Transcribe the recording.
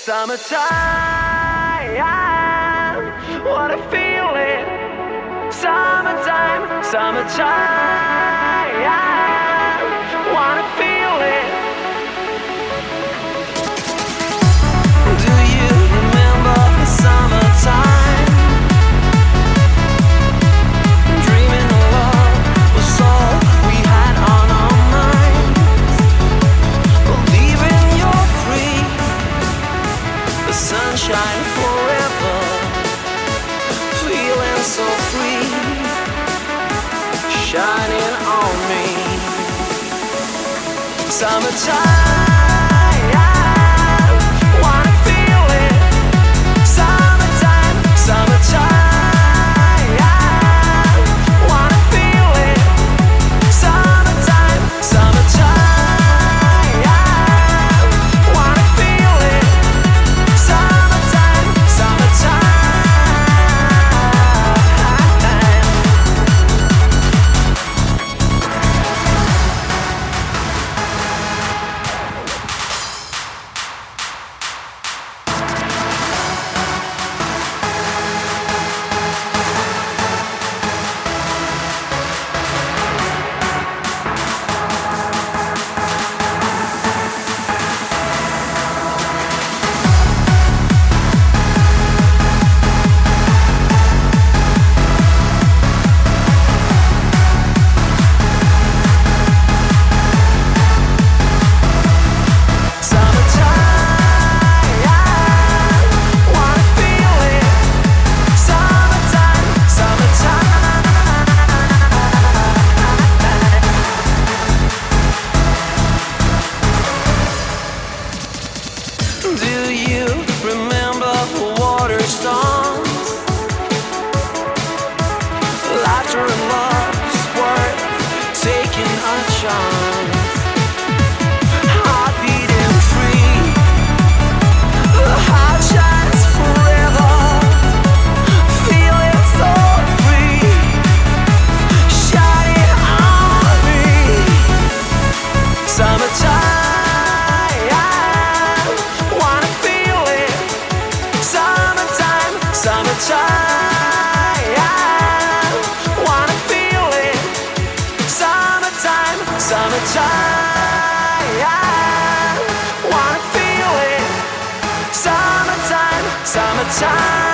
Summertime, what a feeling. Summertime, summertime, what a feeling. Do you remember the summertime? Dreaming of love was all we had on our minds. Believing you're free, the sunshine forever, feeling so free, shining on me. Summertime. Do you remember the water storms? Laughter and love's worth taking a chance. Heart beating free, the heart shines forever, feeling so free, shining on me. Summertime. Summertime, wanna feel it. Summertime, summertime, wanna feel it. Summertime, summertime.